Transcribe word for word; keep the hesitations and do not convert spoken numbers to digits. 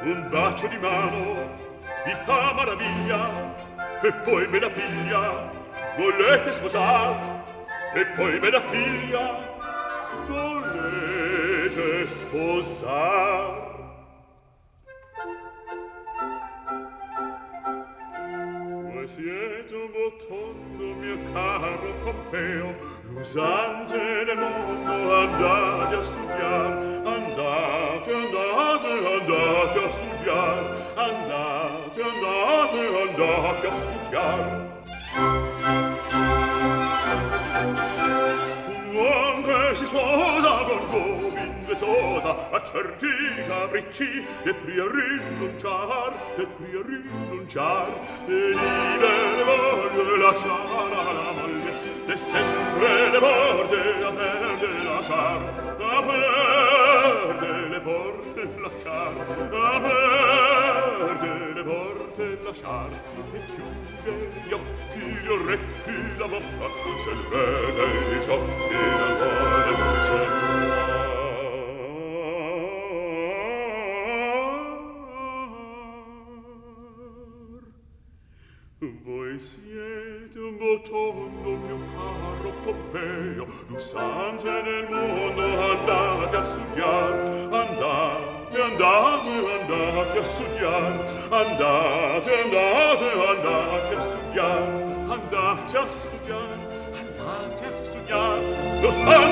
un bacio di mano vi fa maraviglia, e poi bella figlia volete sposar, e poi bella figlia volete sposar. Voi siete un bottondo, mio caro Pompeo, l'usanze del mondo andate a studiar, andate, andate, andate a studiar, andate, andate, andate a studiar. Un uomo che si sposa con giovin vezzosa, a certi capricci ne pria rinunciar, ne pria rinunciar, e libere voglio lasciar alla moglie, e sempre le porte aperte lasciar, aperte le porte lasciar, aperte le porte lasciar, e chiude gli occhi, gli orecchi, la bocca, se il vede i giochi del cuore, se voi siete un bottondo, mio caro Pompeo, l'usanze nel mondo andate a studiar, andate, andate, andate a studiar, andate, andate, andate a studiar, andate a studiar, andate a studiar, l'usanze